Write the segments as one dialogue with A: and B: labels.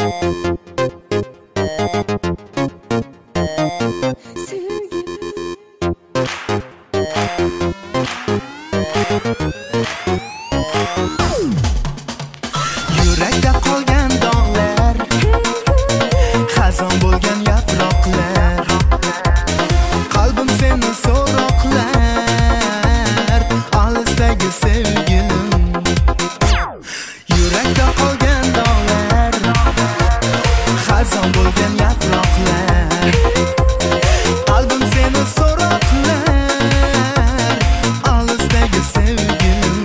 A: Yurakda qolgan dog'lar, xazon bo'lgan yaproqlar, qalbim seni so'roqlar, olisdagi sevgilim. Yurakda qolgan dog'lar, xazon bo'lgan yaproqlar, qalbim seni so'roqlar, olisdagi sevgilim.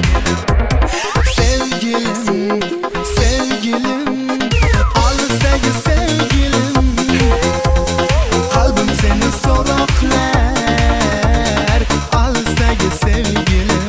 A: Sevgilim, olisdagi sevgilim, qalbim seni so'roqlar, olisdagi sevgilim.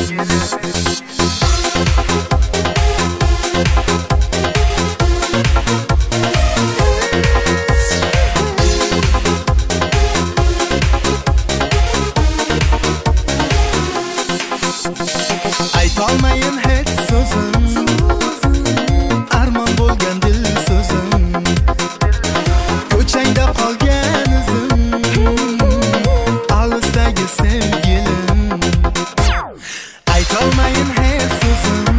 A: Aytolmayin hech so'zim, armon bo'lgan dil so'zim, ko'changda qolgan izim, olisdagi sevgilim. Aytolmayin hech so'zim,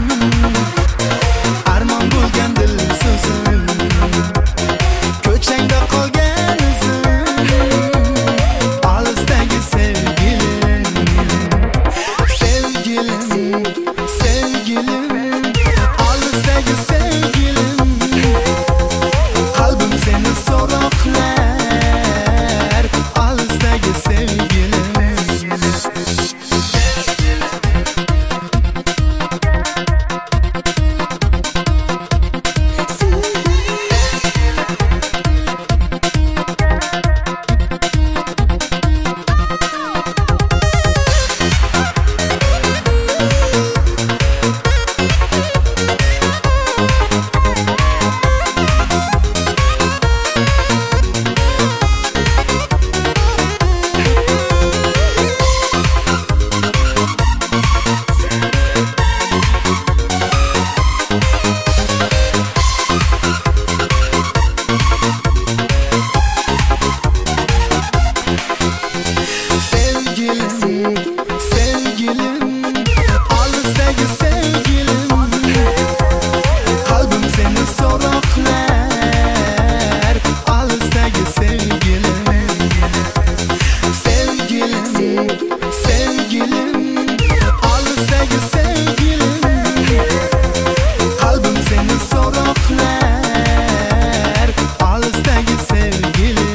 A: armon bo'lgan dil so'zim, ko'changda qolgan izim, olisdagi sevgilim. Sevgilim, olisdagi sevgilim, qalbim seni so'roqlar, olisdagi sevgilim. Sevgilim, olisdagi sevgilim, qalbim seni so'roqlar, olisdagi sevgilim. Sevgilim, olisdagi sevgilim, qalbim seni so'roqlar, olisdagi sevgilim.